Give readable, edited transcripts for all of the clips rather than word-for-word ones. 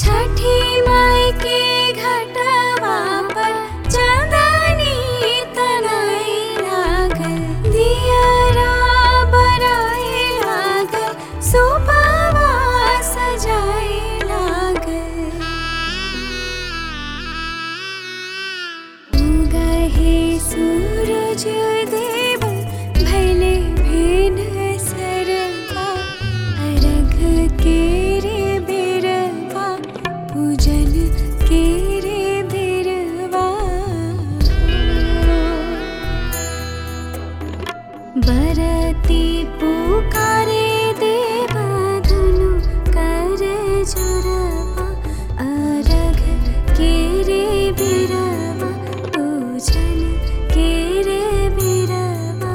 छठी माई के घाटवा पर चांदनी तनाई लागल, दियरा बराई लागल, सुपवा सजाई लागल। उगहे सूरज देव भैले भेन सरवा, अर्घ के रे बेरवा, पूजन के रे बेरवा। बरती पुकारे देव दुनु कर जोरवा, अर्घ के रे बेरवा, पूजन के रे बेरवा।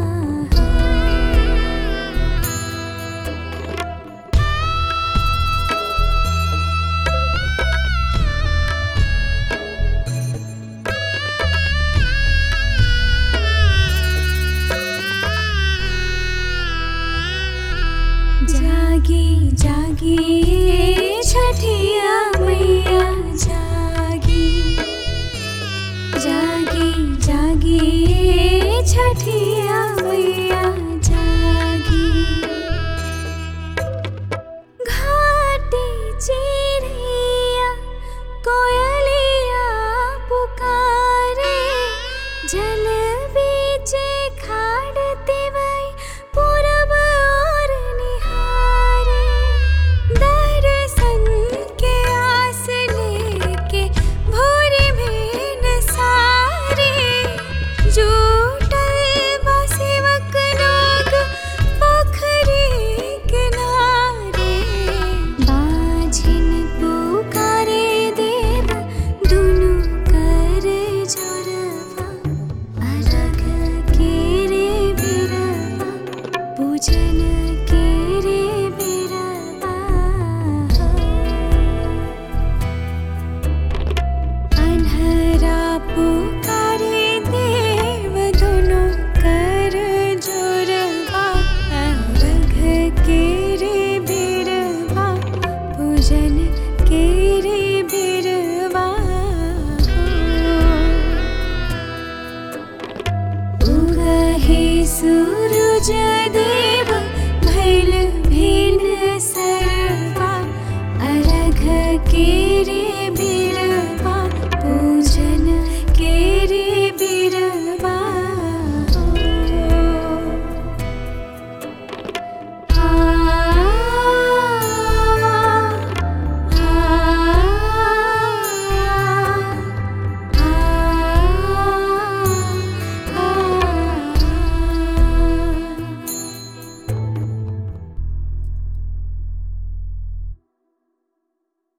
जागी जागी छठिया मैया जागी, जागी जागी छठिया मैया जागी। घाटी चिड़िया कोयलिया पुकारे, जल बीचे खाड़ तिवई पूरब और निहारे। दर्शन के आस लेके भोरे भेन सारे, जुटल बा सेवक लोग पोखरी किनारे। बाझिन पुकारे देव दुनु कर जोरवा, अर्घ के रे बेरवा, पूजन के रे बेरवा। अन्हरा पुकारे देव दुनु कर जोरवा, अर्घ के रे बेरवा, पूजन के रे बेरवा। उगहे सूरज देव भैल भेन सरवा, अर्घ के रे बेरवा,